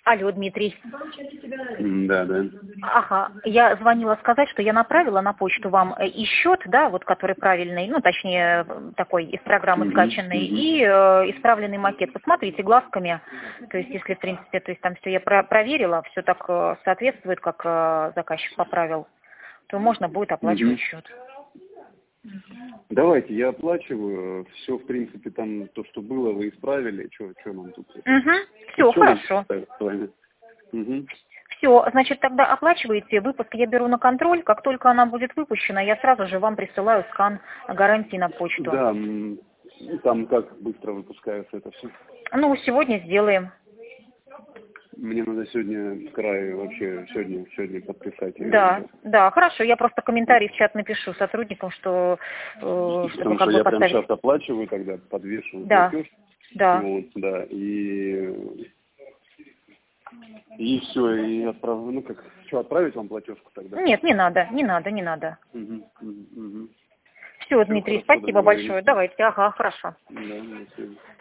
Алло, Дмитрий. Да, да. Ага, я звонила сказать, что я направила на почту вам и счет, да, вот который правильный, ну, точнее, такой из программы скачанный, и исправленный макет. Посмотрите глазками, то есть, если, в принципе, то есть там все я проверила, все так соответствует, как заказчик поправил, то можно будет оплачивать счет. Давайте, я оплачиваю. Все, в принципе, там то, что было, вы исправили. Что нам тут? Все, хорошо. С вами? Все, значит, тогда оплачиваете. Выпуск я беру на контроль. Как только она будет выпущена, я сразу же вам присылаю скан гарантии на почту. Да, там как быстро выпускается это все? Ну, сегодня сделаем. Мне надо сегодня в крае вообще, сегодня подписать. Да, хорошо. Я просто комментарий в чат напишу сотрудникам, что... Потому что я прямо сейчас оплачиваю, тогда подвешу платеж. Да. Вот, да, и все, и отправлю. Ну как, что, отправить вам платежку тогда? Нет, не надо. Все, Дмитрий, спасибо большое. Давайте, ага, хорошо. Да,